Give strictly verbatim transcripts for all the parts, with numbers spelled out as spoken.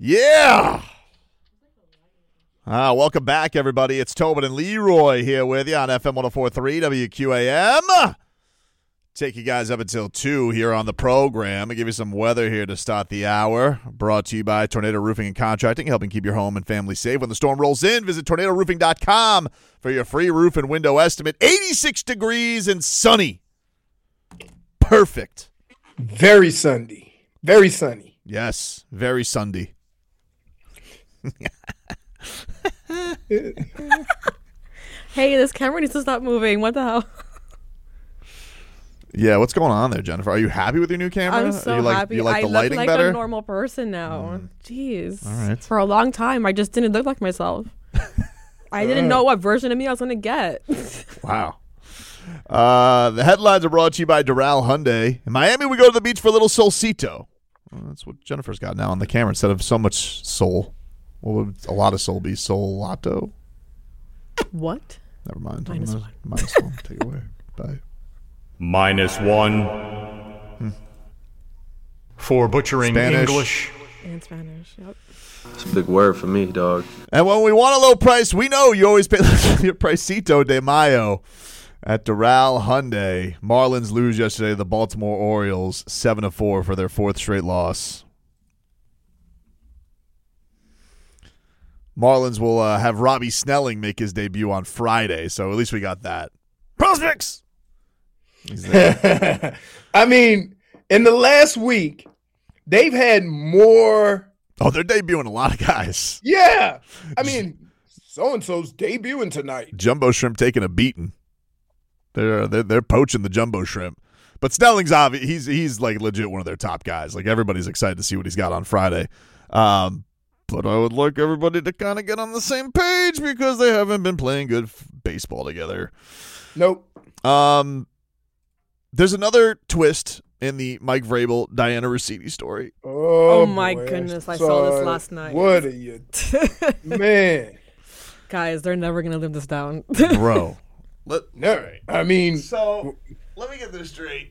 Yeah. Ah, welcome back, everybody. It's Tobin and Leroy here with you on F M one oh four point three W Q A M. Take you guys up until two here on the program. I'll give you some weather here to start the hour. Brought to you by Tornado Roofing and Contracting, helping keep your home and family safe when the storm rolls in. Visit tornado roofing dot com for your free roof and window estimate. eighty-six degrees and sunny. Perfect. Very Sunday. Very sunny. Yes, very Sunday. Hey, this camera needs to stop moving. What the hell? Yeah, what's going on there, Jennifer? Are you happy with your new camera? I'm so you like, happy. You like I the look lighting like better? a normal person now. Mm. Jeez. All right. For a long time, I just didn't look like myself. I didn't know what version of me I was going to get. Wow. Uh, the headlines are brought to you by Doral Hyundai. In Miami, we go to the beach for a little solcito. Well, that's what Jennifer's got now on the camera instead of so much soul. What would a lot of soul be? Solato? What? Never mind. Minus Minus one. Minus one. Take it away. Bye. Minus one. Hmm. For butchering Spanish. English. And Spanish, yep. It's a big word for me, dog. And when we want a low price, we know you always pay your Pricito de Mayo at Doral Hyundai. Marlins lose yesterday to the Baltimore Orioles seven to four for their fourth straight loss. Marlins will uh, have Robbie Snelling make his debut on Friday, so at least we got that. Prospects! I mean, in the last week, they've had more. Oh, they're debuting a lot of guys. Yeah. I mean, so-and-so's debuting tonight. Jumbo Shrimp taking a beating. They're they're, they're poaching the Jumbo Shrimp. But Snelling's obvious. He's, he's like legit one of their top guys. Like everybody's excited to see what he's got on Friday. Um, but I would like everybody to kind of get on the same page because they haven't been playing good f- baseball together. Nope. Um, there's another twist in the Mike Vrabel, Diana Rossetti story. Oh, Oh, my boy, goodness, I saw this son, last night. What are you, man? Guys, they're never going to live this down. Bro. Let, No, I mean, so, let me get this straight.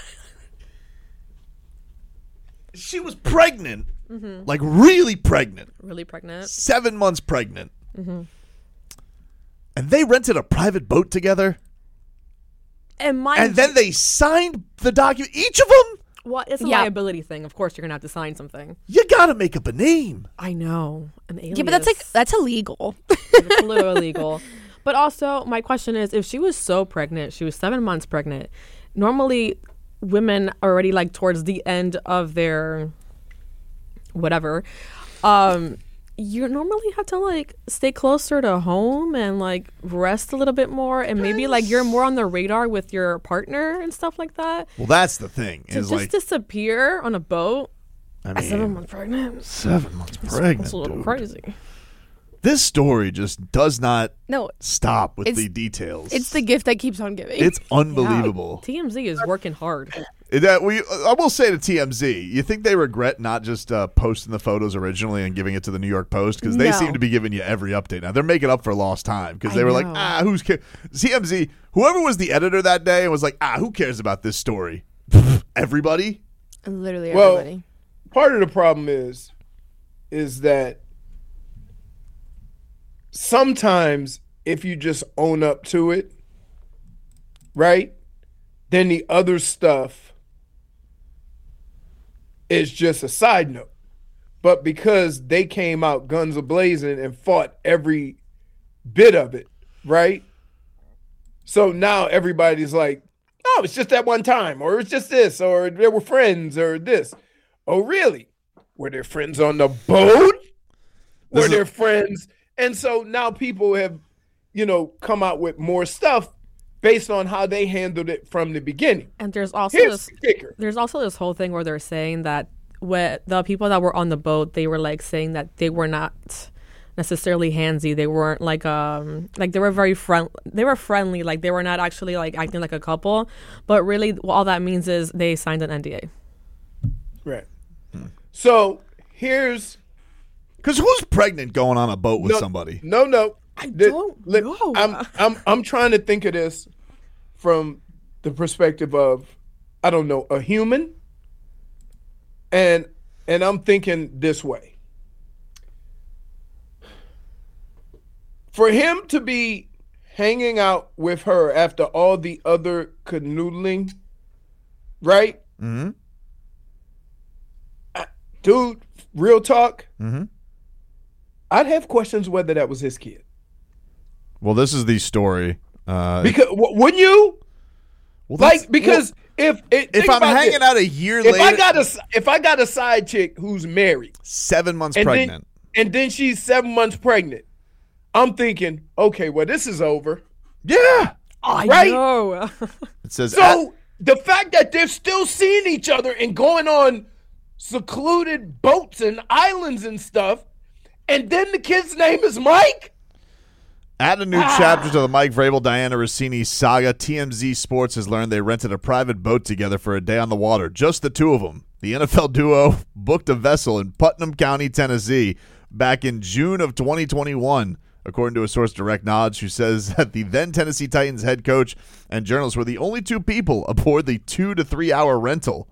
She was pregnant, mm-hmm. like really pregnant, Really pregnant. seven months pregnant. Mm-hmm. And they rented a private boat together. And, mind And then you- they signed the document. Each of them, Well, it's a Yeah. liability thing. Of course, you're going to have to sign something. you got to make up a name. I know. An alias. Yeah, but that's like that's illegal. It's a little illegal. But also, my question is, if she was so pregnant, she was seven months pregnant, normally women are already like towards the end of their whatever, um, you normally have to like stay closer to home and like rest a little bit more, and maybe like you're more on the radar with your partner and stuff like that. Well, that's the thing. To Is just like, disappear on a boat I at mean, seven months pregnant, seven months it's, pregnant. it's a little dude. crazy. This story just does not No, stop with It's- the details. it's the gift that keeps on giving. It's unbelievable. T M Z is working hard. That we, I will say to T M Z, you think they regret not just uh, posting the photos originally and giving it to the New York Post? Because they No. seem to be giving you every update now. They're making up for lost time because I they were like, know. ah, who's ca-? T M Z? Whoever was the editor that day and was like, ah, who cares about this story? Everybody. Literally Well, everybody. part of the problem is, is that sometimes if you just own up to it, right, then the other stuff is just a side note. But because they came out guns a-blazing and fought every bit of it, right? So now everybody's like, oh, it's just that one time, or it's just this, or they were friends, or this. Oh, really? Were there friends on the boat? Were This is- there friends? And so now people have, you know, come out with more stuff based on how they handled it from the beginning. And there's also Here's this the kicker. there's also this whole thing where they're saying that what the people that were on the boat, they were like saying that they were not necessarily handsy. They weren't like um like they were very friend they were friendly, like they were not actually like acting like a couple. But really all that means is they signed an N D A. Right. So here's Because who's pregnant going on a boat with no, somebody? No, no. I The- don't li- know. I'm I'm I'm trying to think of this from the perspective of, I don't know, a human. And and I'm thinking this way. For him to be hanging out with her after all the other canoodling, right? Mm-hmm. Uh, Dude, real talk. Mm-hmm. I'd have questions whether that was his kid. Well, this is the story. Uh, Because w- wouldn't you? well, that's- Like because if it, if think I'm about hanging this. out a year if later, I got a if I got a side chick who's married seven months and pregnant. then and then she's seven months pregnant, I'm thinking, okay, well this is over. Yeah. I Right? know. It says So the fact that they're still seeing each other and going on secluded boats and islands and stuff, and then the kid's name is Mike. Add a new chapter to the Mike Vrabel, Diana Rossini saga. T M Z Sports has learned they rented a private boat together for a day on the water. Just the two of them. The N F L duo booked a vessel in Putnam County, Tennessee, back in June of twenty twenty-one, according to a source, Direct Knowledge, who says that the then Tennessee Titans head coach and journalist were the only two people aboard the two to three hour rental.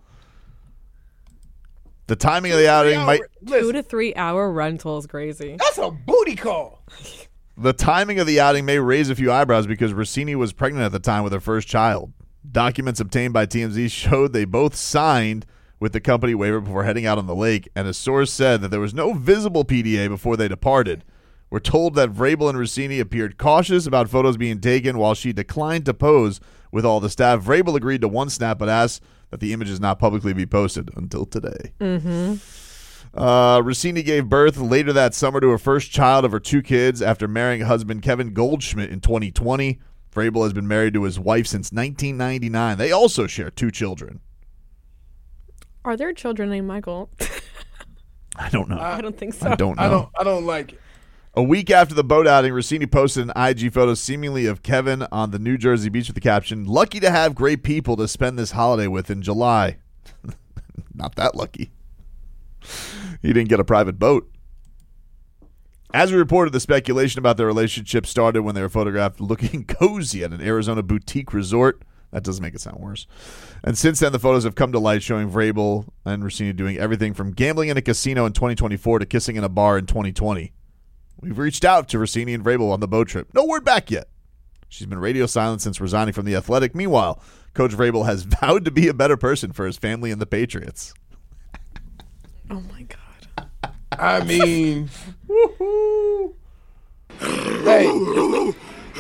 The timing of the outing might. Two Listen, to three hour rental is crazy. that's a booty call. The timing of the outing may raise a few eyebrows because Rossini was pregnant at the time with her first child. Documents obtained by T M Z showed they both signed with the company waiver before heading out on the lake, and a source said that there was no visible P D A before they departed. We're told that Vrabel and Rossini appeared cautious about photos being taken while she declined to pose with all the staff. Vrabel agreed to one snap but asked that the images not publicly be posted until today. Mm-hmm. Uh, Rossini gave birth later that summer to her first child of her two kids after marrying husband Kevin Goldschmidt in twenty twenty. Vrabel has been married to his wife since nineteen ninety-nine. They also share two children. Are there children named Michael? I don't know. I don't think so. I don't know. I don't. I don't like it. A week after the boat outing, Rossini posted an I G photo seemingly of Kevin on the New Jersey beach with the caption, "Lucky to have great people to spend this holiday with in July." Not that lucky. He didn't get a private boat. As we reported, the speculation about their relationship started when they were photographed looking cozy at an Arizona boutique resort. That doesn't make it sound worse. And since then, the photos have come to light showing Vrabel and Rossini doing everything from gambling in a casino in twenty twenty-four to kissing in a bar in twenty twenty. We've reached out to Rossini and Vrabel on the boat trip. No word back yet. She's been radio silent since resigning from The Athletic. Meanwhile, Coach Vrabel has vowed to be a better person for his family and the Patriots. Oh my god. I mean, hey,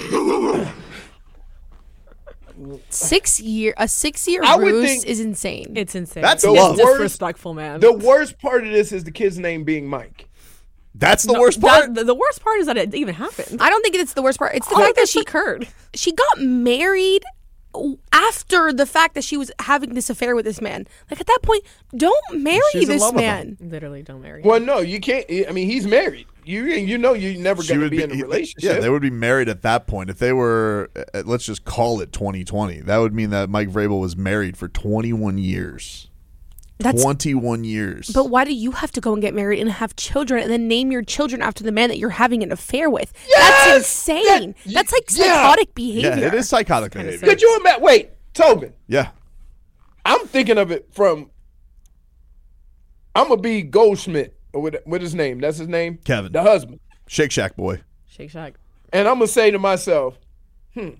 Six year a six year I would ruse think- is insane. It's insane. That's it's low. disrespectful, man. the worst part of this is the kid's name being Mike. That's the No, worst part. that- the, the worst part is that it even happened. I don't think it's the worst part. It's the All fact that this she occurred. she got married after the fact that she was having this affair with this man. Like at that point, don't marry She's in this love with man. Literally, don't marry. Well, no, you can't. I mean, he's married. You you know you're never She going to would be, in a he- relationship. Yeah, they would be married at that point. If they were, uh, let's just call it twenty twenty, that would mean that Mike Vrabel was married for twenty-one years. That's twenty-one years. But why do you have to go and get married and have children and then name your children after the man that you're having an affair with? Yes! That's insane. Yeah. That's like Yeah. psychotic yeah, behavior. it is psychotic kinda behavior. Could you imagine? Wait, Tobin. Yeah. I'm thinking of it from. I'm gonna be Goldschmidt or what, what his name? That's his name. Kevin. the husband. Shake Shack boy. Shake Shack. And I'm gonna say to myself, hmm,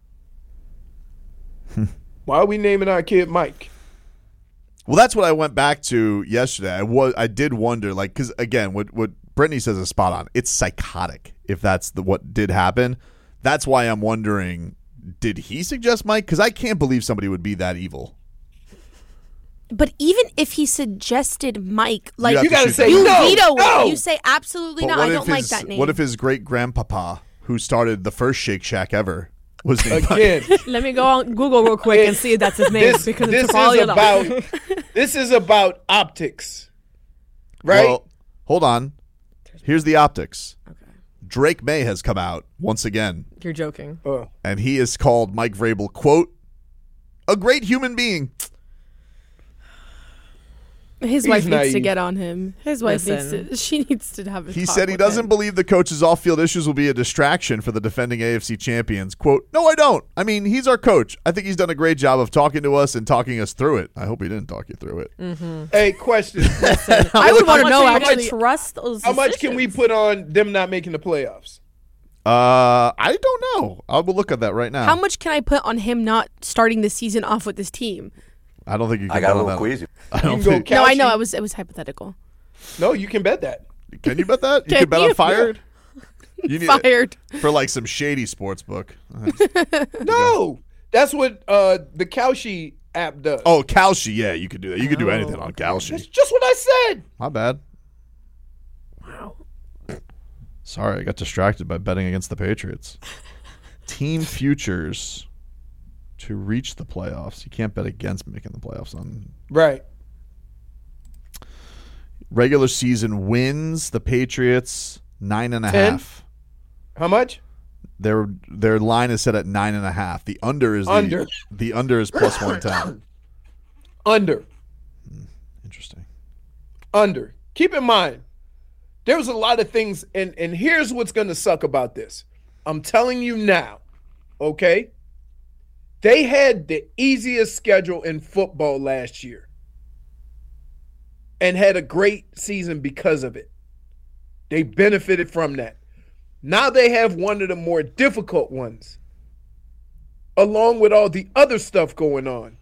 why are we naming our kid Mike? Well, that's what I went back to yesterday. I was, I did wonder, like, because again, what what Brittany says is spot on. It's psychotic if that's the what did happen. That's why I'm wondering, did he suggest Mike? Because I can't believe somebody would be that evil. But even if he suggested Mike, like have You to gotta shoot say that you guy. no. veto no. it. You say absolutely But not. what I if don't like his- that name. What if his great grandpapa, who started the first Shake Shack ever, was named Mike? Again, Let me go on Google real quick and see if that's his name this, because this it's probably is about this is about optics, right? Well, hold on. Here's the optics. Drake May has come out once again, You're joking. Uh, and he has called Mike Vrabel, quote, a great human being. His He's wife needs to naive. get on him. His wife Listen. needs to. She needs to have a He talk said he with doesn't him. believe the coach's off-field issues will be a distraction for the defending A F C champions. Quote, no, I don't. I mean, he's our coach. I think he's done a great job of talking to us and talking us through it. I hope he didn't talk you through it. Mm. hey, question: I would How want to much know do you actually. trust those How much can we decisions? put on them not making the playoffs? Uh, I don't know. I will look at that right now. How much can I put on him not starting the season off with this team? I don't think you can I got bet a on little that. queasy. I don't You can think. go No, I Cowsey. know. It was it was hypothetical. No, you can bet that. Can you bet that? You Can can bet on you? Fired? You need Fired. for like some shady sports book. No, that's what uh, the Cowsey app does. Oh, Kalshi. Yeah, you could do that. You could do anything on That's Kalshi. just what I said. My bad. Wow. Sorry, I got distracted by betting against the Patriots. Team futures to reach the playoffs. You can't bet against making the playoffs on Right. regular season wins. The Patriots nine and a Ten? half. How much? Their their line is set at nine and a half. The under is Under. The, the under is plus one ten. Under. Interesting. Under. Keep in mind, there was a lot of things, and, and here's what's going to suck about this. I'm telling you now, okay? They had the easiest schedule in football last year and had a great season because of it. They benefited from that. Now they have one of the more difficult ones, along with all the other stuff going on.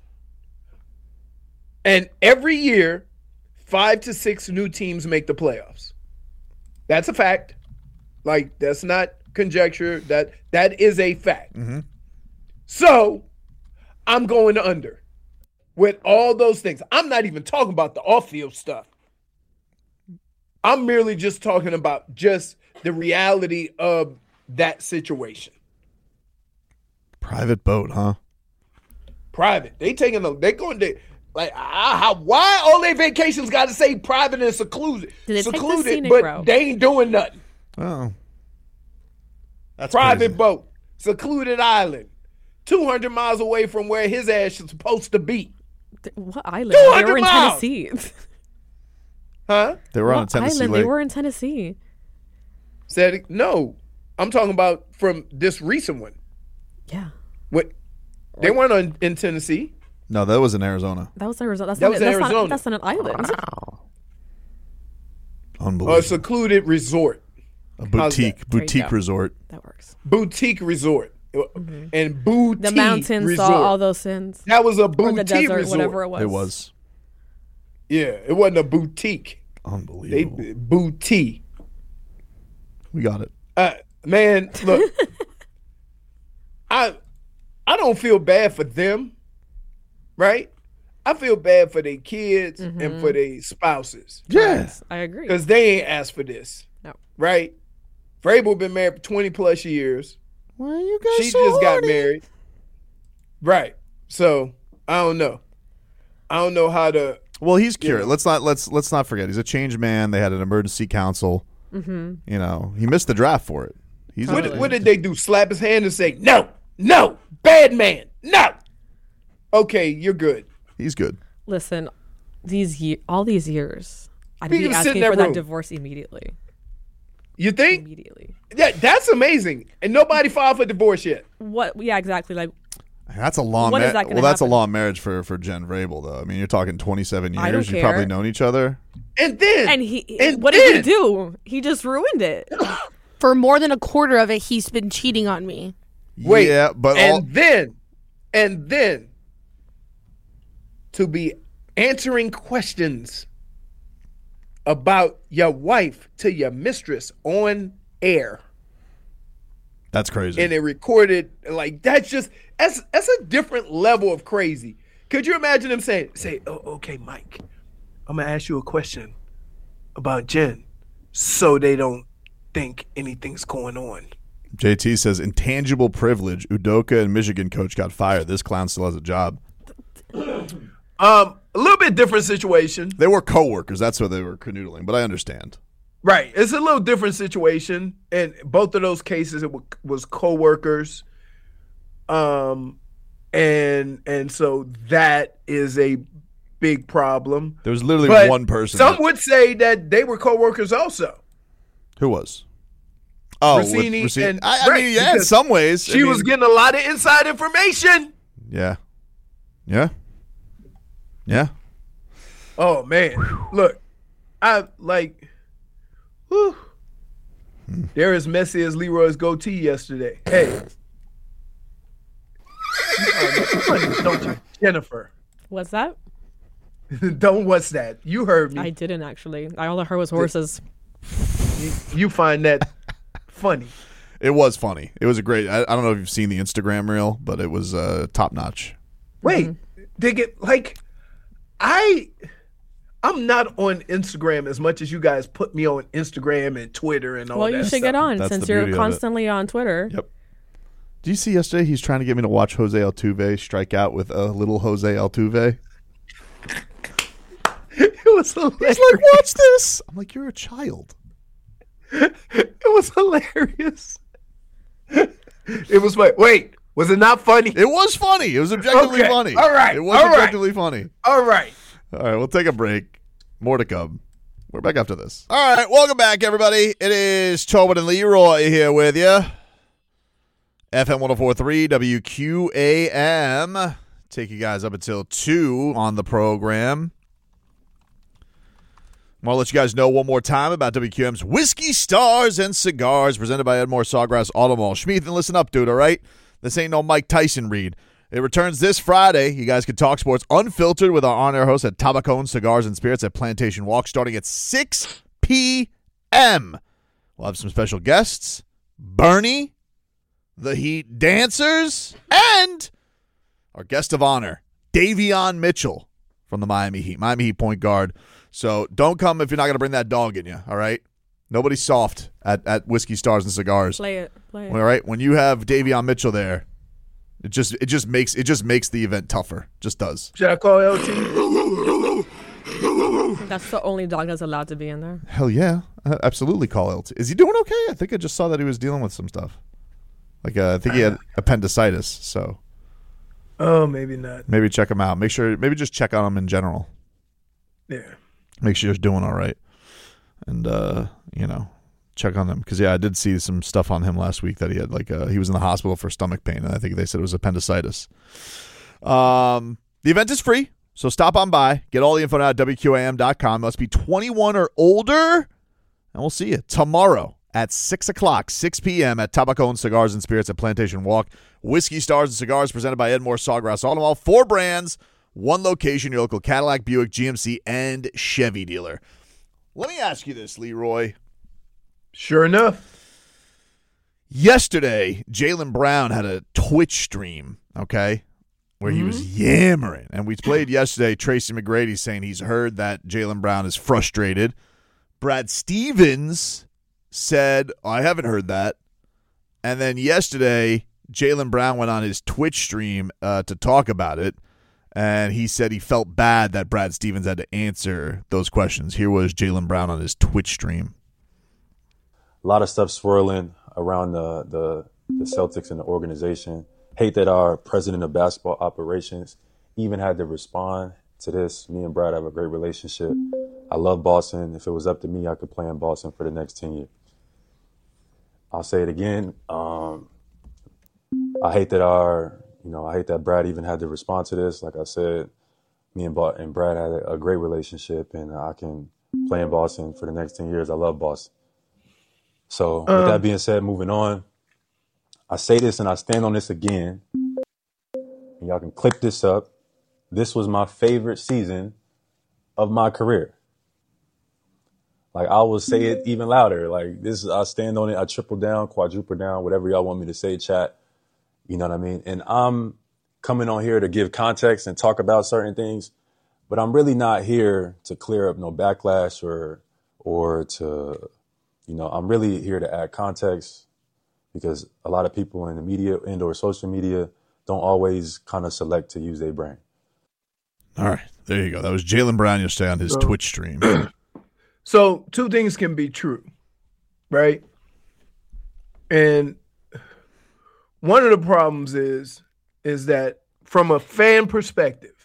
And every year, five to six new teams make the playoffs. That's a fact. Like, that's not conjecture. That that is a fact. Mm-hmm. So, I'm going under with all those things. I'm not even talking about the off-field stuff. I'm merely just talking about just the reality of that situation. Private boat, huh? Private. They taking a. They going to. Like, ah, how, why all their vacations got to say private and secluded? Did they take the secluded, scenic but route? they ain't doing nothing. Oh. That's Private crazy. boat, secluded island, two hundred miles away from where his ass is supposed to be. Th- What island? two They hundred were in miles. Tennessee. Huh? They were on a What Tennessee island? lake. They were in Tennessee. Said it, no. I'm talking about from this recent one. Yeah. What? They weren't on, in Tennessee. No, that was in Arizona. That was Arizona. That's That not, was that's Arizona. Not, that's not an island. Unbelievable. A secluded resort, a how's boutique that? There you boutique go. resort. That works. boutique resort, and boutique The mountains resort. saw all those sins. That was a Or boutique the desert, resort. whatever it was. It was Yeah, it wasn't a boutique. They unbelievable. boutique. We got it. Uh, man, look, I I don't feel bad for them, right? I feel bad for their kids and for their spouses Yeah. I agree. because they ain't asked for this, No. right? Vrabel been married for twenty plus years. Why are you guys She so just got horny? married, right? So I don't know. I don't know how to. Well, he's cured. know. Let's not let's let's not forget he's a changed man. They had an emergency council. Mm-hmm. You know, he missed the draft for it. He's What, a, what did they do? Slap his hand and say, "No, no, bad man, no." Okay, you're good. he's good. Listen, these ye- all these years, I'd He be was sitting asking in for that that room. divorce immediately. You think? Immediately. Yeah, that's amazing. And nobody filed for divorce yet. What? Yeah, exactly. Like, That's a long. When is ma- that gonna well, that's happen? a long marriage for for Jen Vrabel, though. I mean, you're talking twenty-seven I don't years. You've probably care. known each other. And then, and he. and what did he then- do? He just ruined it. For more than a quarter of it, he's been cheating on me. Wait, yeah, but and all, then, and then, to be answering questions about your wife to your mistress on air, that's crazy. and it recorded like that's just that's that's a different level of crazy. Could you imagine him saying, "Say, oh, okay, Mike, I'm gonna ask you a question about Jen, so they don't think anything's going on." J T says intangible privilege. Udoka and Michigan coach got fired. This clown still has a job. Um, a little bit different situation. They were coworkers. That's why they were canoodling. But I understand. Right. It's a little different situation. And both of those cases, it w- was coworkers. Um, and and so that is a big problem. There was literally But one person. Some that- would say that they were coworkers also. who was? Oh, with Rossini Rossini. and- I, I right, mean, yeah, in because some ways. She I was mean, getting a lot of inside information. Yeah. Yeah. Yeah. Oh man. Look, I like whew. They're as messy as Leroy's goatee yesterday. Hey. You find that funny, don't you, Jennifer? What's that? Don't what's that? You heard me. I didn't actually. I all I heard was horses. You, you find that funny. It was funny. It was a great. I, I don't know if you've seen the Instagram reel, but it was uh, top notch. Wait, Mm-hmm. they get like, I, I'm not on Instagram as much as you guys put me on Instagram and Twitter and all Well, that. you should stuff. get on That's since the you're beauty of it. constantly on Twitter. Yep. Do you see yesterday? He's trying to get me to watch Jose Altuve strike out with a little Jose Altuve. It was hilarious. He's like, watch this. I'm like, you're a child. It was hilarious. It was like, wait, was it not funny? It was funny. It was objectively Okay. funny. All right. It was All right. objectively funny. All right. All right, we'll take a break. More to come. We're back after this. All right, welcome back, everybody. It is Tobin and Leroy here with you. F M one oh four point three W Q A M. Take you guys up until two on the program. I want to let you guys know one more time about W Q M's Whiskey Stars and Cigars, presented by Edmore Sawgrass Auto Mall. Schmeath, and listen up, dude, all right? This ain't no Mike Tyson read. It returns this Friday. You guys can talk sports unfiltered with our on-air host at Tabacone Cigars and Spirits at Plantation Walk, starting at six p.m. We'll have some special guests, Bernie, the Heat Dancers, and our guest of honor, Davion Mitchell from the Miami Heat, Miami Heat point guard. So don't come if you're not going to bring that dog in you, all right? Nobody's soft at, at Whiskey Stars and Cigars. Play it. Play it. All right? When you have Davion Mitchell there, it just it just makes it just makes the event tougher. Just does. Should I call L T? That's the only dog that's allowed to be in there. Hell yeah. Uh, absolutely call L T. Is he doing okay? I think I just saw that he was dealing with some stuff. Like uh, I think he had appendicitis, so Oh, maybe not. maybe check him out. Make sure maybe just check on him in general. Yeah. Make sure he's doing all right. And, uh, you know, check on them. Because, yeah, I did see some stuff on him last week that he had, like, uh, he was in the hospital for stomach pain, and I think they said it was appendicitis. Um, the event is free, so stop on by. Get all the info now at W Q A M dot com. Must be twenty-one or older, and we'll see you tomorrow at six o'clock, six p.m. at Tabacone Cigars and Spirits at Plantation Walk. Whiskey Stars and Cigars presented by Edmore Sawgrass Auto Mall. Four brands. One location, your local Cadillac, Buick, G M C, and Chevy dealer. Let me ask you this, Leroy. Sure enough. Yesterday, Jaylen Brown had a Twitch stream, okay, where he was yammering. And we played yesterday Tracy McGrady saying he's heard that Jaylen Brown is frustrated. Brad Stevens said, I haven't heard that. And then yesterday, Jaylen Brown went on his Twitch stream uh, to talk about it. And he said he felt bad that Brad Stevens had to answer those questions. Here was Jaylen Brown on his Twitch stream. A lot of stuff swirling around the, the, the Celtics and the organization. Hate that our president of basketball operations even had to respond to this. Me and Brad have a great relationship. I love Boston. If it was up to me, I could play in Boston for the next ten years. I'll say it again. Um, I hate that our... You know, I hate that Brad even had to respond to this. Like I said, me and, ba- and Brad had a, a great relationship, and I can play in Boston for the next ten years. I love Boston. So with Um, that being said, moving on, I say this and I stand on this again. And y'all can clip this up. This was my favorite season of my career. Like, I will say it even louder. Like, this, I stand on it. I triple down, quadruple down, whatever y'all want me to say, chat. You know what I mean? And I'm coming on here to give context and talk about certain things, but I'm really not here to clear up no backlash or, or to, you know, I'm really here to add context, because a lot of people in the media and or social media don't always kind of select to use their brain. All right, there you go. That was Jaylen Brown yesterday on his So- Twitch stream. So two things can be true, right? And one of the problems is, is that from a fan perspective,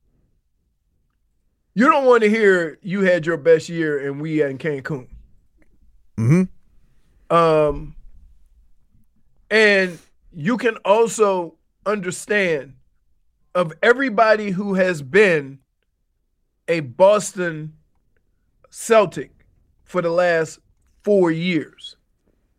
you don't want to hear you had your best year and we in Cancun. Mm-hmm. Um, and you can also understand of everybody who has been a Boston Celtic for the last four years,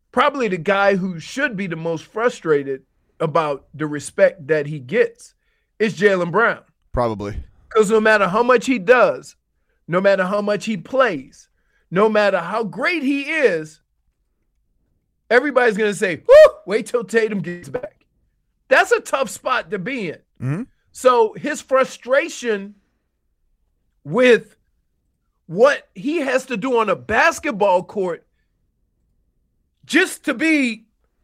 probably the guy who should be the most frustrated about the respect that he gets is Jaylen Brown. Probably. Because no matter how much he does, no matter how much he plays, no matter how great he is, everybody's going to say, whoo, wait till Tatum gets back. That's a tough spot to be in. Mm-hmm. So his frustration with what he has to do on a basketball court just to be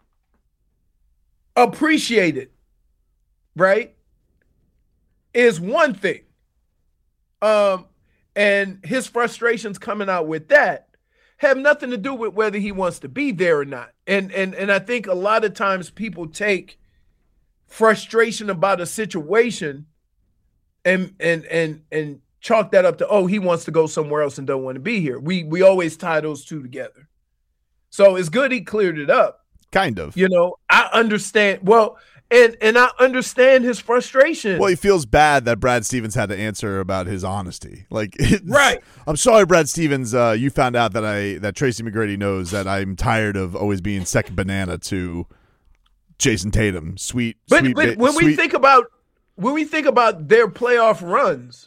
appreciated, right, is one thing. Um, and his frustrations coming out with that have nothing to do with whether he wants to be there or not. And and and I think a lot of times people take frustration about a situation and and and and chalk that up to, oh, he wants to go somewhere else and don't want to be here. We we always tie those two together. So it's good he cleared it up. Kind of. You know, I understand. Well, and and I understand his frustration. Well, he feels bad that Brad Stevens had to answer about his honesty. Like, right. I'm sorry, Brad Stevens. Uh, you found out that I that Tracy McGrady knows that I'm tired of always being second banana to Jason Tatum. Sweet, but, sweet. But when sweet. we think about when we think about their playoff runs,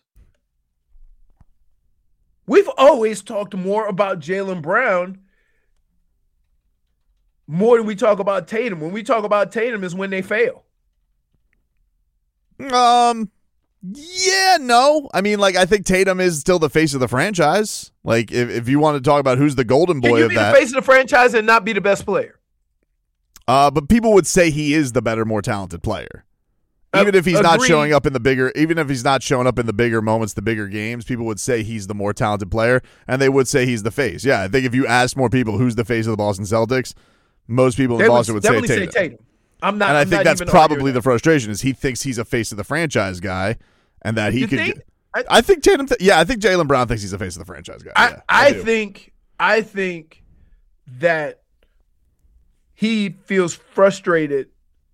we've always talked more about Jaylen Brown more than we talk about Tatum. When we talk about Tatum is when they fail. Um, yeah, no. I mean, like, I think Tatum is still the face of the franchise. Like, if, if you want to talk about who's the golden boy Can you of be that. the face of the franchise and not be the best player? Uh, but people would say he is the better, more talented player. Even Uh, if he's not agreed. showing up in the bigger, even if he's not showing up in the bigger moments, the bigger games, people would say he's the more talented player, and they would say he's the face. Yeah, I think if you asked more people who's the face of the Boston Celtics, most people in They would Boston would, say definitely Tatum. say Tatum. I'm not. And I I'm think not that's even probably arguing the that. frustration is he thinks he's a face of the franchise guy, and that he You could. think? Get, I, I think Tatum. Th- yeah, I think Jaylen Brown thinks he's the face of the franchise guy. I, Yeah, I do. think. I think that he feels frustrated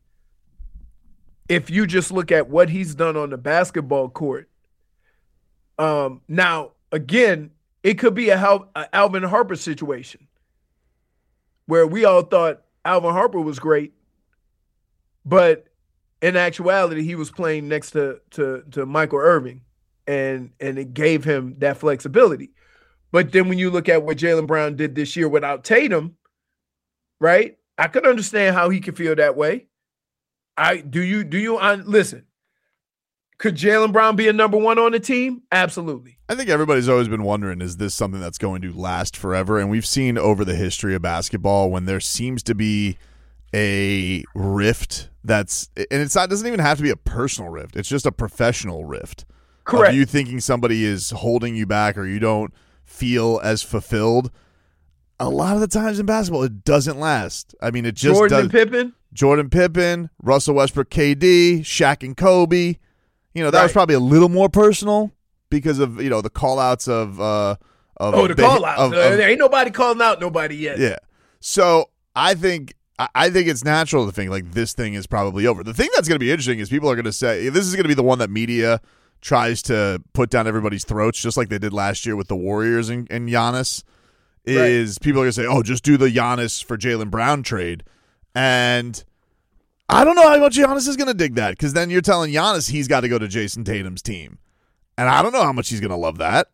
if you just look at what he's done on the basketball court. Um, now, again, it could be a, Hal, a Alvin Harper situation where we all thought Alvin Harper was great, but in actuality, he was playing next to to, to Michael Irving, and and it gave him that flexibility. But then when you look at what Jaylen Brown did this year without Tatum, right? I could understand how he could feel that way. I do you do you uh, listen? Could Jaylen Brown be a number one on the team? Absolutely. I think everybody's always been wondering, is this something that's going to last forever? And we've seen over the history of basketball when there seems to be a rift that's, and it's not, doesn't even have to be a personal rift. It's just a professional rift. Correct. Of you thinking somebody is holding you back or you don't feel as fulfilled. A lot of the times in basketball, it doesn't last. I mean, it just Jordan does. and Pippen? Jordan Pippen, Russell Westbrook, K D, Shaq and Kobe. You know, that was Right. probably a little more personal because of, you know, the call outs of uh of Oh, the ba- call outs. of- Uh, of- there ain't nobody calling out nobody yet. yeah. So I think I- I think it's natural to think like this thing is probably over. The thing that's going to be interesting is people are going to say this is going to be the one that media tries to put down everybody's throats, just like they did last year with the Warriors and, and Giannis. Is people are going to say, "Oh, just do the Giannis for Jaylen Brown trade," and I don't know how much Giannis is going to dig that because then you're telling Giannis he's got to go to Jason Tatum's team, and I don't know how much he's going to love that.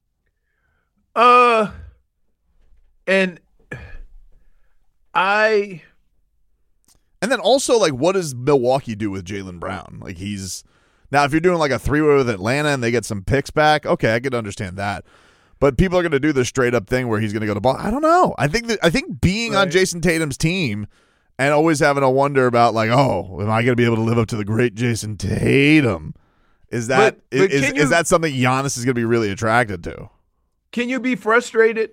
Uh, and I. And then also, like, what does Milwaukee do with Jaylen Brown? Like, he's now if you're doing like a three-way with Atlanta and they get some picks back, okay, I could understand that. But people are going to do the straight up thing where he's going to go to ball. I don't know. I think that I think being on Right. Jason Tatum's team and always having a wonder about like, oh, am I going to be able to live up to the great Jason Tatum? Is that But- but is, can you- is that something Giannis is going to be really attracted to? Can you be frustrated,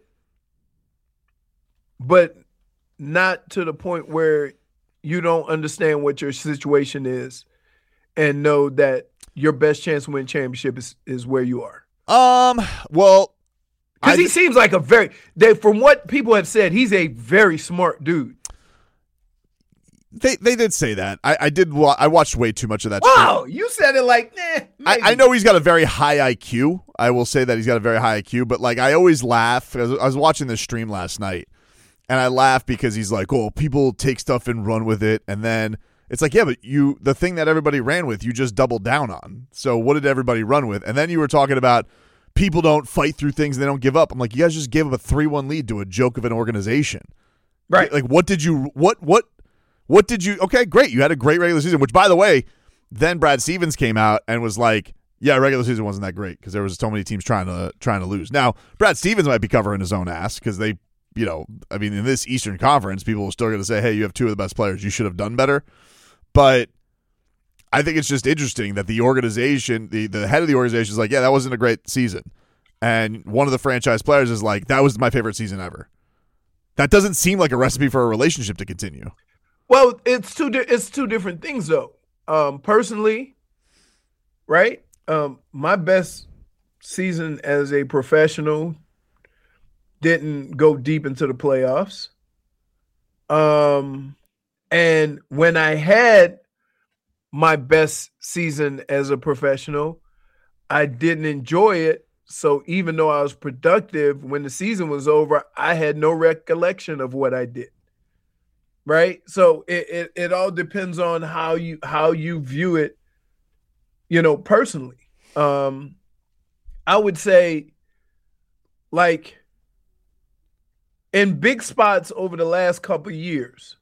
but not to the point where you don't understand what your situation is and know that your best chance to win championship is, is where you are? Um. Well, Because I- he seems like a very, they, from what people have said, he's a very smart dude. they they did say that. I, I did. Wa- I watched way too much of that. stream. Wow, you said it like, eh, I, I know he's got a very high I Q. I will say that he's got a very high I Q, but like I always laugh. I was, I was watching this stream last night, And I laugh because he's like, oh, people take stuff and run with it. And then it's like, yeah, but you, the thing that everybody ran with, you just doubled down on. So what did everybody run with? And then you were talking about people don't fight through things and they don't give up. I'm like, you guys just gave up a three one lead to a joke of an organization. Right. Like, what did you, what, what, what did you, okay, great. You had a great regular season, which, by the way, then Brad Stevens came out and was like, yeah, regular season wasn't that great because there was so many teams trying to trying to lose. Now, Brad Stevens might be covering his own ass because they, you know, I mean, in this Eastern Conference, people are still going to say, hey, you have two of the best players. You should have done better. But I think it's just interesting that the organization, the, the head of the organization is like, yeah, that wasn't a great season. And one of the franchise players is like, that was my favorite season ever. That doesn't seem like a recipe for a relationship to continue. Well, it's two di- it's two different things, though. Um, personally, right? Um, my best season as a professional didn't go deep into the playoffs. Um, and when I had my best season as a professional, I didn't enjoy it. So even though I was productive, when the season was over, I had no recollection of what I did. Right? So it, it, it all depends on how you how you view it, you know, personally. Um, I would say, like, in big spots over the last couple of years,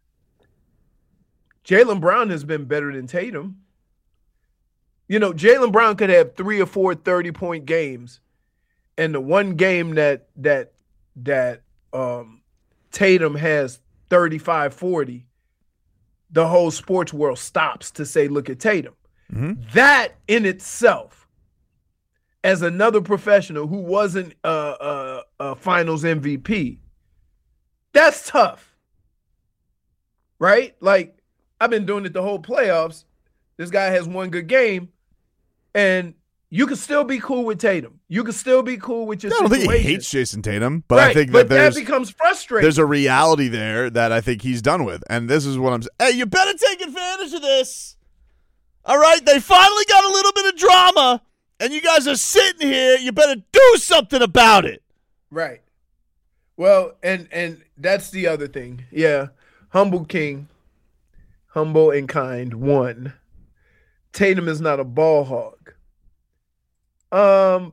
Jaylen Brown has been better than Tatum. You know, Jaylen Brown could have three or four thirty-point games, and the one game that that that um, Tatum has thirty-five, forty, the whole sports world stops to say, look at Tatum. Mm-hmm. That in itself, as another professional who wasn't a, a, a finals M V P, that's tough, right? Like, I've been doing it the whole playoffs. This guy has one good game, and you can still be cool with Tatum. You can still be cool with your I don't situation. think he hates Jason Tatum, but right, I think but that there's, that becomes frustrating. There's a reality there that I think he's done with. And this is what I'm saying. Hey, you better take advantage of this. All right? They finally got a little bit of drama, and you guys are sitting here. You better do something about it. Right. Well, and and that's the other thing. Yeah. Humble King, humble and kind, one. Tatum is not a ball hog. Um,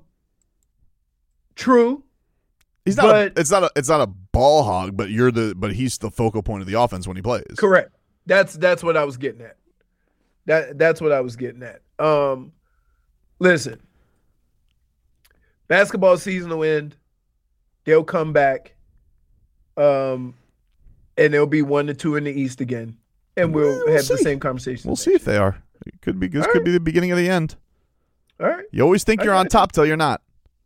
true. He's not. But, a, it's not. A, it's not a ball hog, but you're the. But he's the focal point of the offense when he plays. Correct. That's that's what I was getting at. That that's what I was getting at. Um, listen. Basketball season will end. They'll come back. Um, and there'll be one to two in the East again, and we'll, we'll have see. the same conversation. We'll see if they are. It could be. This All could right. be the beginning of the end. All right. You always think you're on top till you're not.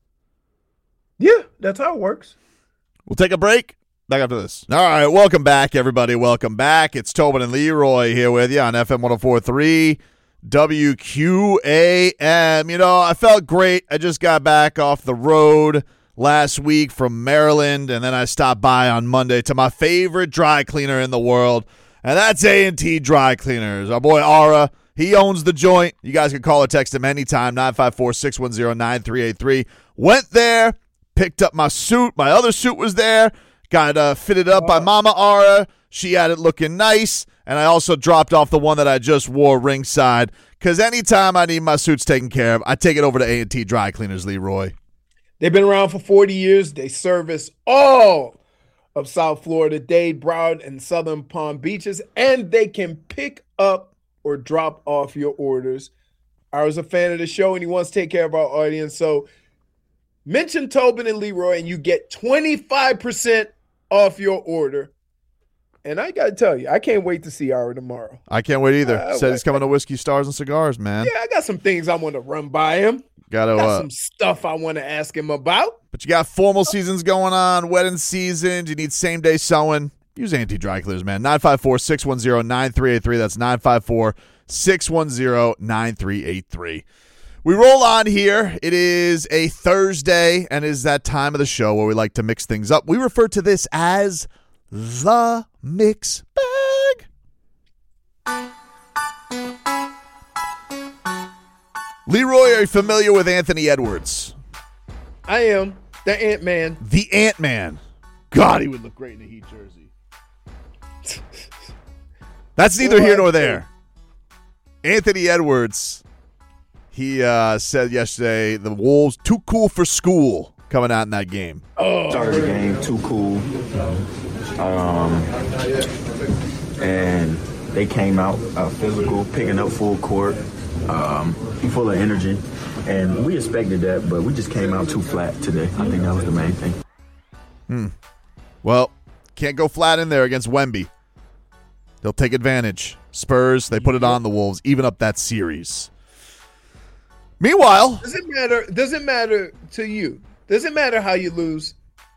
Yeah, that's how it works. We'll take a break. Back after this. All right, welcome back, everybody. Welcome back. It's Tobin and Leroy here with you on F M one oh four point three W Q A M. You know, I felt great. I just got back off the road last week from Maryland, and then I stopped by on Monday to my favorite dry cleaner in the world, and that's A and T Dry Cleaners. Our boy Ara, he owns the joint. You guys can call or text him anytime, nine five four, six one zero, nine three eight three. Went there, picked up my suit. My other suit was there. Got uh, fitted up by Mama Ara. She had it looking nice. And I also dropped off the one that I just wore ringside. Because anytime I need my suits taken care of, I take it over to A and T Dry Cleaners, Leroy. They've been around for forty years. They service all of South Florida, Dade, Broward, and Southern Palm Beaches. And they can pick up or drop off your orders. I was a fan of the show, and he wants to take care of our audience. So mention Tobin and Leroy, and you get twenty-five percent off your order. And I got to tell you, I can't wait to see Ara tomorrow. I can't wait either. Uh, Said he's coming to Whiskey Stars and Cigars, man. Yeah, I got some things I want to run by him. Gotta, got uh, some stuff I want to ask him about. But you got formal seasons going on, wedding seasons. You need same-day sewing. Use A and T Dry Cleaners, man. nine five four, six one zero, nine three eight three. That's nine five four, six one zero, nine three eight three. We roll on here. It is a Thursday, and it is that time of the show where we like to mix things up. We refer to this as the mix bag. Leroy, are you familiar with Anthony Edwards? I am. The Ant-Man. The Ant-Man. God, he would look great in a Heat jersey. That's neither here nor there. Anthony Edwards, he uh, said yesterday the Wolves too cool for school coming out in that game. Oh. Started the game too cool. Um, and they came out uh, physical, picking up full court, um, full of energy. And we expected that, but we just came out too flat today. I think that was the main thing. Hmm. Well, can't go flat in there against Wemby. They'll take advantage. Spurs, they put it on the Wolves, even up that series. Meanwhile, does it matter? Does it matter to you? Does it matter how you lose?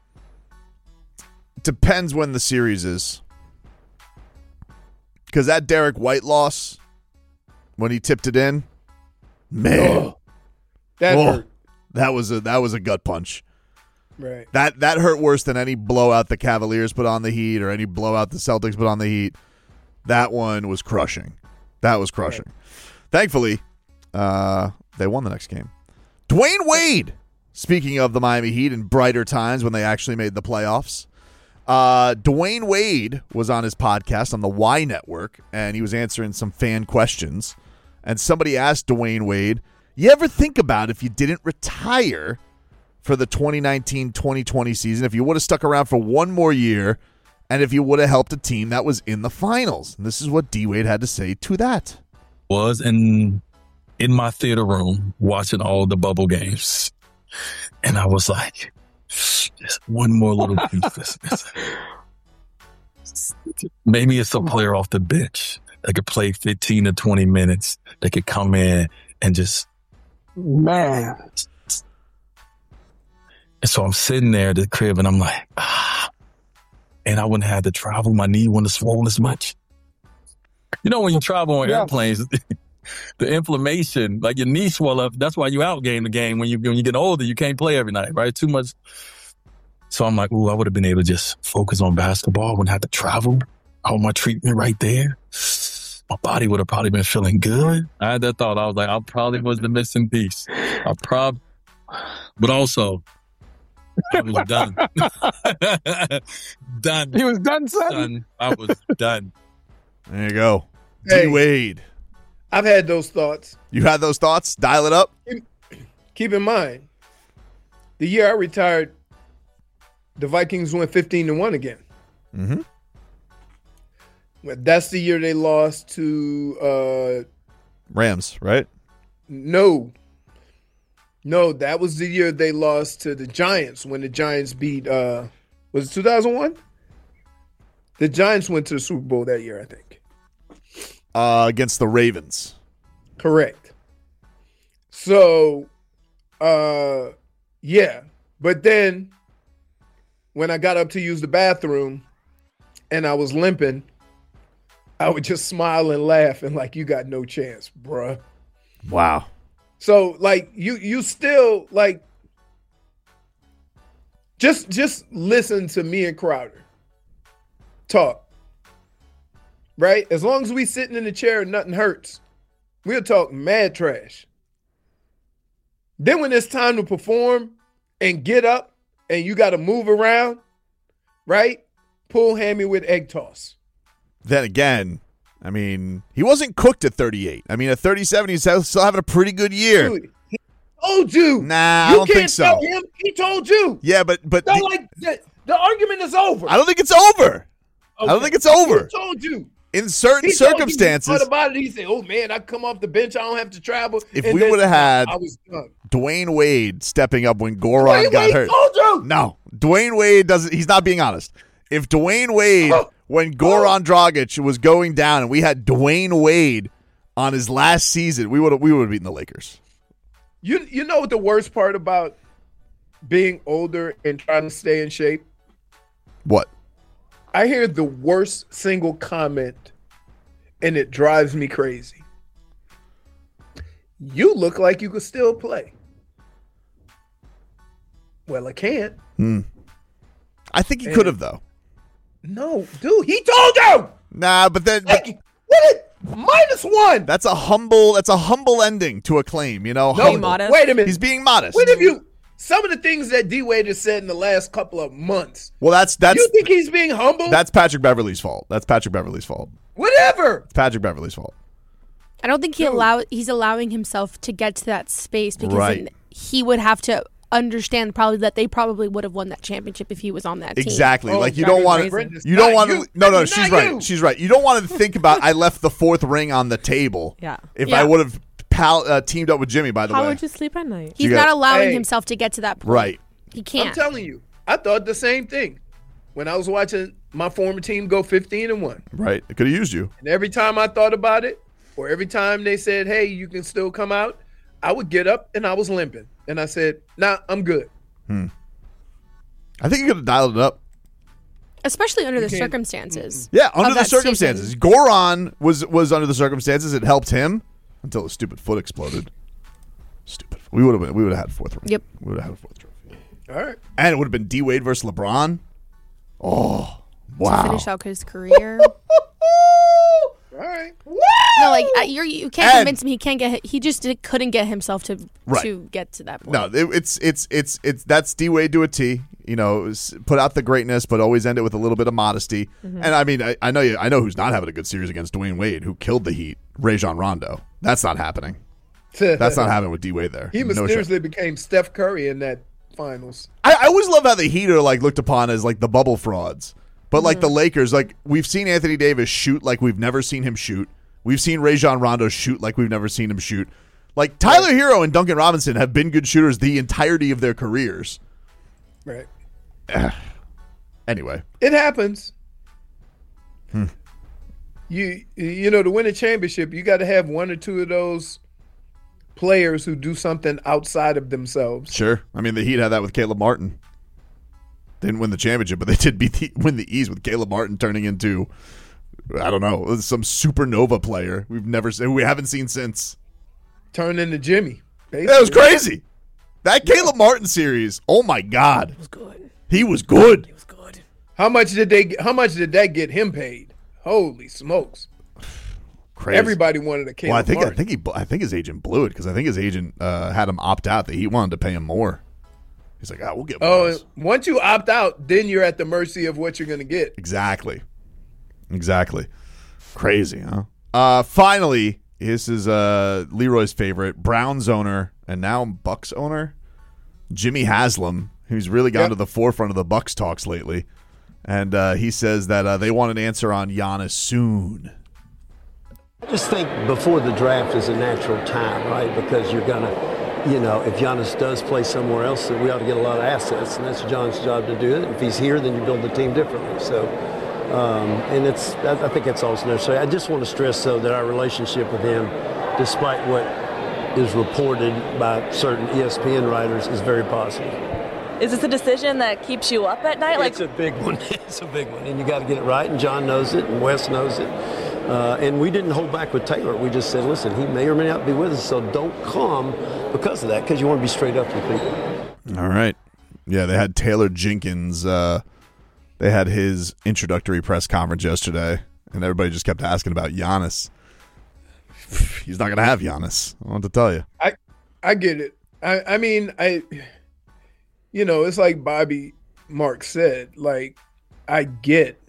Depends when the series is. Because that Derek White loss, when he tipped it in, man, oh, that oh, hurt. That was a that was a gut punch. Right. That that hurt worse than any blowout the Cavaliers put on the Heat or any blowout the Celtics put on the Heat. That one was crushing. That was crushing. Right. Thankfully, uh, they won the next game. Dwayne Wade, speaking of the Miami Heat in brighter times when they actually made the playoffs, uh, Dwayne Wade was on his podcast on the Y Network, and he was answering some fan questions. And somebody asked Dwayne Wade, you ever think about if you didn't retire for the twenty nineteen twenty twenty season, if you would have stuck around for one more year, and if you would have helped a team that was in the finals? And this is what D. Wade had to say to that. Was in in my theater room watching all the bubble games, and I was like, just one more little piece. Maybe it's a player off the bench that could play fifteen to twenty minutes. That could come in and just, man. And so I'm sitting there at the crib and I'm like, ah, and I wouldn't have to travel. My knee wouldn't have swollen as much. You know, when you travel on yeah. airplanes, the inflammation, like your knee swell up. That's why you outgame the game. When you when you get older, you can't play every night, right? Too much. So I'm like, ooh, I would have been able to just focus on basketball. Wouldn't have to travel. Hold my treatment right there. My body would have probably been feeling good. I had that thought. I was like, I probably was the missing piece. I prob, but also, I was done. done. He was done, son? Done. I was done. There you go. Hey, D. Wade. I've had those thoughts. You had those thoughts? Dial it up. Keep, keep in mind, the year I retired, the Vikings went fifteen to one again. Mm-hmm. That's the year they lost to uh, Rams, right? No. No, that was the year they lost to the Giants when the Giants beat, uh, was it two thousand one? The Giants went to the Super Bowl that year, I think. Uh, against the Ravens. Correct. So, uh, yeah. But then when I got up to use the bathroom and I was limping, I would just smile and laugh and like, you got no chance, bruh. Wow. So like you you still like just just listen to me and Crowder talk. Right? As long as we sitting in the chair and nothing hurts, we'll talk mad trash. Then when it's time to perform and get up and you got to move around, right? Pull hammy with egg toss. Then again, I mean, he wasn't cooked at thirty-eight. I mean, at thirty-seven, he's still having a pretty good year. Dude, he told you. Nah, you I don't can't think so. Tell him. He told you. Yeah, but but so the, like the, the argument is over. I don't think it's over. Okay. I don't think it's over. He told you. In certain he circumstances. Told you, he about it. He said, "Oh man, I come off the bench. I don't have to travel." If and we would have had I was done. Dwayne Wade stepping up when Goran Dwayne got Wade hurt. Told you. No, Dwayne Wade doesn't. He's not being honest. If Dwayne Wade. Oh. When Goran Dragic was going down and we had Dwayne Wade on his last season, we would have we would have beaten the Lakers. You you know what the worst part about being older and trying to stay in shape? What? I hear the worst single comment and it drives me crazy. You look like you could still play. Well, I can't. Hmm. I think he could have though. No, dude, he told you. Nah, but then but, like, what is, minus one. That's a humble. That's a humble ending to a claim. You know, no, modest. Wait a minute. He's being modest. When have you? some of the things that D Wade has said in the last couple of months. Well, that's that's. You think he's being humble? That's Patrick Beverley's fault. That's Patrick Beverley's fault. Whatever. It's Patrick Beverley's fault. I don't think he allow he's allowing himself to get to that space because Right. then he would have to understand probably that they probably would have won that championship if he was on that team. Exactly. Oh, like you God, don't want Brenda's to. You don't not want you. to. No, no. Brenda's She's not right. you. She's right. You don't want to think about. I left the fourth ring on the table. Yeah. If Yeah. I would have pal, uh, teamed up with Jimmy, by the How way. would you sleep at night? He's You not got- allowing Hey. himself to get to that point. Right. He can't. I'm telling you, I thought the same thing when I was watching my former team go fifteen and one. Right. It could have used you. And every time I thought about it, or every time they said, "Hey, you can still come out," I would get up and I was limping, and I said, "Nah, I'm good." I think you could have dialed it up. Especially under the can't- circumstances. Yeah, under of the that circumstances. season. Goron was was under the circumstances. It helped him until his stupid foot exploded. Stupid. We would have we would have had a fourth ring. Yep. We would have had a fourth trophy. All right. And it would have been D Wade versus LeBron. Oh, To wow. finish out his career. All right. No, like uh, you're, you can't And- convince him. He can't get. He just did, couldn't get himself to Right. to get to that point. No, it, it's it's it's it's that's D Wade to a T. You know, s- put out the greatness, but always end it with a little bit of modesty. And I mean, I, I know you. I know who's not having a good series against Dwayne Wade, who killed the Heat. Rajon Rondo. That's not happening. That's not happening with D Wade there. He No shot. mysteriously became Steph Curry in that finals. I, I always love how the Heat are like looked upon as like the bubble frauds, but like the Lakers, like we've seen Anthony Davis shoot like we've never seen him shoot. We've seen Rajon Rondo shoot like we've never seen him shoot. Like Tyler Hero and Duncan Robinson have been good shooters the entirety of their careers. Right. Anyway, It happens. Hmm. You you know, to win a championship, you got to have one or two of those players who do something outside of themselves. sure. I mean, the Heat had that with Caleb Martin. Didn't win the championship, but they did beat the, win the East with Caleb Martin turning into, I don't know, some supernova player we've never seen, we haven't seen since. Turn into Jimmy. That was crazy. That Caleb Martin series, oh my God. was good. He was good. It was good. How much did they? How much did that get him paid? Holy smokes! Crazy. Everybody wanted a Caleb Well, I think I Martin. think he I think his agent blew it because I think his agent uh, had him opt out. That he wanted to pay him more. He's like, ah, we'll get more. Oh, of this." once you opt out, then you're at the mercy of what you're going to get. Exactly, exactly. Crazy, huh? Uh, finally, this is uh, Leroy's favorite Browns owner and now Bucks owner, Jimmy Haslam, who's really gone Yep. to the forefront of the Bucks talks lately, and uh, he says that uh, they want an answer on Giannis soon. I just think before the draft is a natural time, right? Because you're going to, you know, if Giannis does play somewhere else, then we ought to get a lot of assets, and that's John's job to do it. If he's here, then you build the team differently. So, um, and it's, I I think that's also necessary. I just want to stress, though, that our relationship with him, despite what is reported by certain E S P N writers, is very positive. Is this a decision that keeps you up at night? Like, It's a big one. It's a big one, and you got to get it right. And John knows it, and Wes knows it. Uh, and we didn't hold back with Taylor. We just said, listen, he may or may not be with us, so don't come because of that, because you want to be straight up with people. All right. Yeah, they had Taylor Jenkins. Uh, they had his introductory press conference yesterday, and everybody just kept asking about Giannis. He's not going to have Giannis. I want to tell you. I I get it. I I mean, I you know, it's like Bobby Mark said, like I get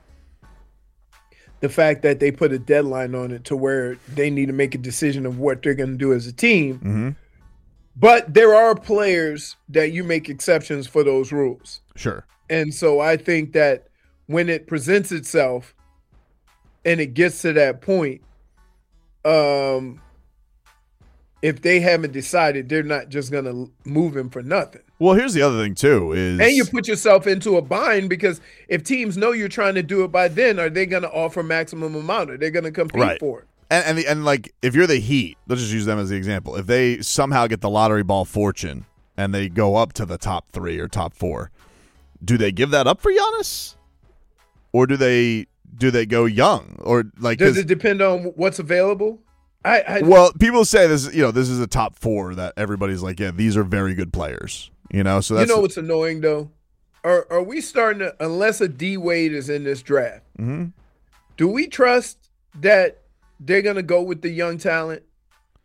the fact that they put a deadline on it to where they need to make a decision of what they're going to do as a team. Mm-hmm. But there are players that you make exceptions for those rules. Sure. And so I think that when it presents itself and it gets to that point, um, if they haven't decided, they're not just going to move him for nothing. Well, here's the other thing, too, is... And you put yourself into a bind because if teams know you're trying to do it by then, are they going to offer maximum amount? Are they going to compete Right. for it? And and, the, and like if you're the Heat, let's just use them as the example. If they somehow get the lottery ball fortune and they go up to the top three or top four, do they give that up for Giannis, or do they do they go young, or like? Does 'cause- it depend on what's available? I, I well, people say this. You know, this is a top four that everybody's like, yeah, these are very good players. You know, so that's you know what's annoying though? Are are we starting to, unless a D Wade is in this draft? Mhm. Do we trust that they're gonna go with the young talent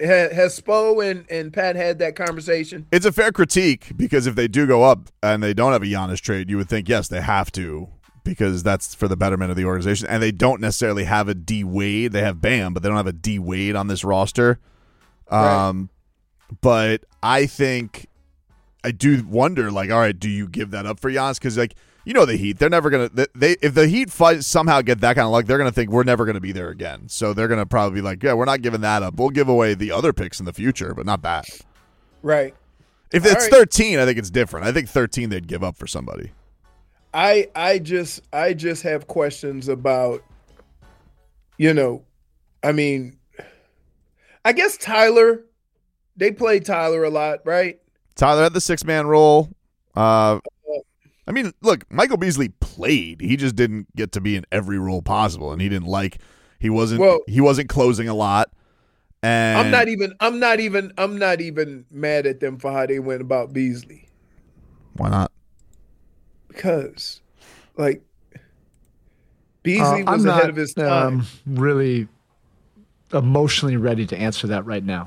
Ha- Has Spo and, and Pat had that conversation? It's a fair critique because if they do go up and they don't have a Giannis trade, you would think, yes, they have to because that's for the betterment of the organization. And they don't necessarily have a D Wade. They have Bam, but they don't have a D Wade on this roster. Um, right. But I think I do wonder, like, all right, do you give that up for Giannis? Because, like, you know the Heat, they're never going to – they if the Heat fight, somehow get that kind of luck, they're going to think we're never going to be there again. So they're going to probably be like, yeah, we're not giving that up. We'll give away the other picks in the future, but not that. Right. If All it's right. thirteen, I think it's different. I think thirteen they'd give up for somebody. I I just I just have questions about, you know, I mean, I guess Tyler, they play Tyler a lot, right? Tyler had the six-man role. Uh, I mean, look, Michael Beasley played. He just didn't get to be in every role possible, and he didn't like. He wasn't. Well, he wasn't closing a lot. And I'm not even. I'm not even. I'm not even mad at them for how they went about Beasley. Why not? Because, like, Beasley uh, was I'm ahead not, of his time. Um, really emotionally ready to answer that right now.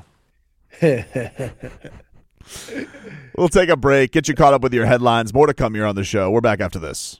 We'll take a break, get you caught up with your headlines. More to come here on the show. We're back after this.